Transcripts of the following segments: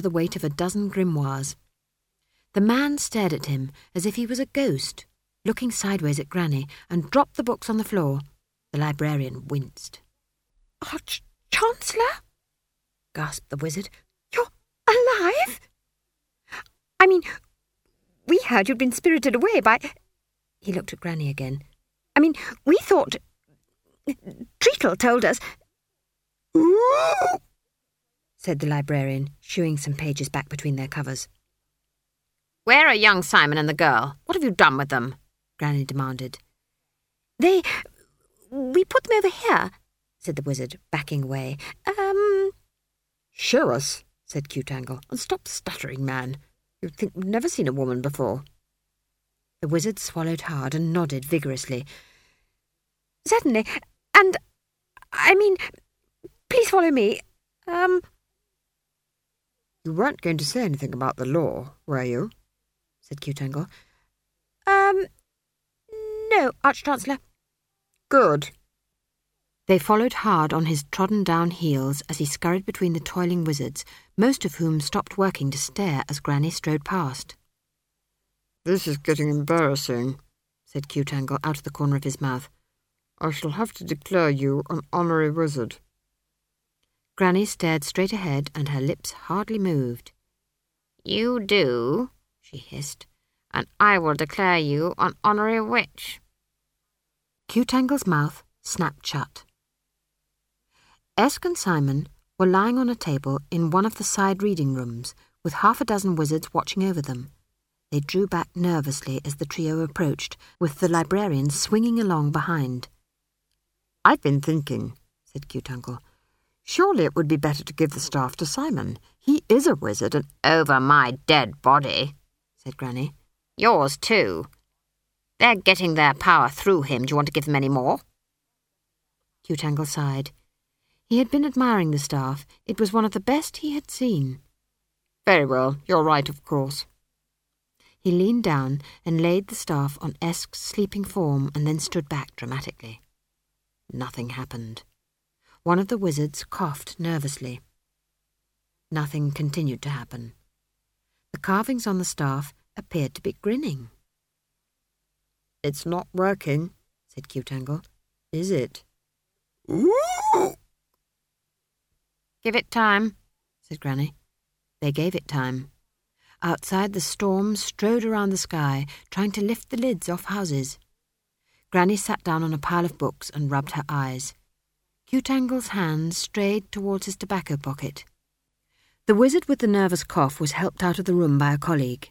the weight of a dozen grimoires. The man stared at him as if he was a ghost, looking sideways at Granny, and dropped the books on the floor. The librarian winced. "Arch-Chancellor?" gasped the wizard. "You're alive? I mean, we heard you'd been spirited away by—" He looked at Granny again. "I mean, we thought... Treacle told us—" "Ooh!" said the librarian, shooing some pages back between their covers. "Where are young Simon and the girl? What have you done with them?" Granny demanded. We put them over here," said the wizard, backing away. "Show us," said Q-Tangle, "and stop stuttering, man. You'd think we'd never seen a woman before." The wizard swallowed hard and nodded vigorously. "Certainly. And, I mean, please follow me. You weren't going to say anything about the law, were you?" said Q-Tangle. No, Arch-Chancellor." "Good." They followed hard on his trodden-down heels as he scurried between the toiling wizards, most of whom stopped working to stare as Granny strode past. "This is getting embarrassing," said Q-Tangle out of the corner of his mouth. "I shall have to declare you an honorary wizard." Granny stared straight ahead, and her lips hardly moved. "You do," she hissed, "and I will declare you an honorary witch." Q-Tangle's mouth snapped shut. Esk and Simon were lying on a table in one of the side reading rooms, with half a dozen wizards watching over them. They drew back nervously as the trio approached, with the librarian swinging along behind. "I've been thinking," said Q-Tangle. "Surely it would be better to give the staff to Simon. He is a wizard and—" "Over my dead body," said Granny. "Yours too. They're getting their power through him. Do you want to give them any more?" Q-Tangle sighed. He had been admiring the staff. It was one of the best he had seen. "Very well, you're right, of course." He leaned down and laid the staff on Esk's sleeping form and then stood back dramatically. Nothing happened. One of the wizards coughed nervously. Nothing continued to happen. The carvings on the staff appeared to be grinning. "It's not working," said Q-Tangle. "Is it?" "Ooh!" "Give it time," said Granny. They gave it time. Outside, the storm strode around the sky, trying to lift the lids off houses. Granny sat down on a pile of books and rubbed her eyes. Q-Tangle's hand strayed towards his tobacco pocket. The wizard with the nervous cough was helped out of the room by a colleague.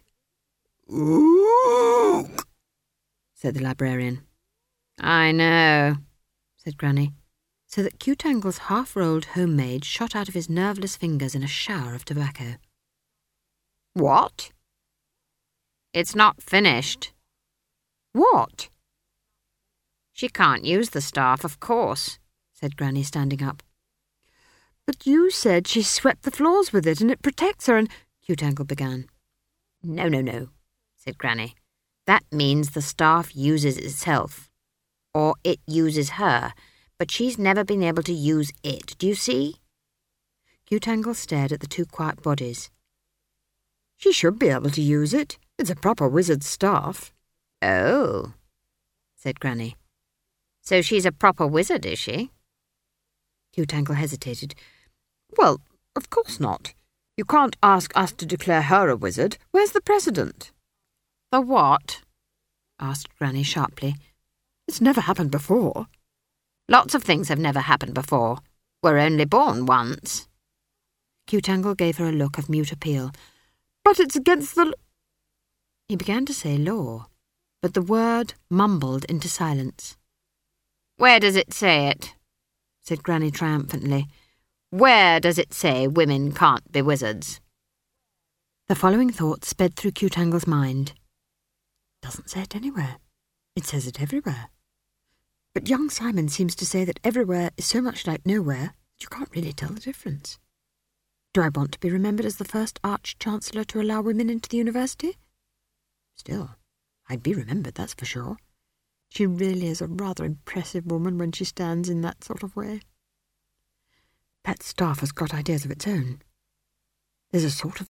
"Ooh!" said the librarian. "I know," said Granny, so that Q-Tangle's half-rolled homemade shot out of his nerveless fingers in a shower of tobacco. "What?" "It's not finished." "What?" "She can't use the staff, of course," said Granny, standing up. "But you said she swept the floors with it and it protects her and—" Q-Tangle began. No, said Granny. "That means the staff uses itself. Or it uses her. But she's never been able to use it. Do you see?" Q-Tangle stared at the two quiet bodies. "She should be able to use it. It's a proper wizard's staff." "Oh," said Granny. "So she's a proper wizard, is she?" Q-Tangle hesitated. "Well, of course not. You can't ask us to declare her a wizard. Where's the precedent?" "The what?" asked Granny sharply. "It's never happened before." "Lots of things have never happened before. We're only born once." Q-Tangle gave her a look of mute appeal. "But it's against the—" He began to say law, but the word mumbled into silence. "Where does it say it?" said Granny triumphantly. "Where does it say women can't be wizards?" The following thought sped through Q-Tangle's mind. "Doesn't say it anywhere. It says it everywhere. But young Simon seems to say that everywhere is so much like nowhere that you can't really tell the difference. Do I want to be remembered as the first Arch-Chancellor to allow women into the university? Still, I'd be remembered, that's for sure. She really is a rather impressive woman when she stands in that sort of way. That staff has got ideas of its own. There's a sort of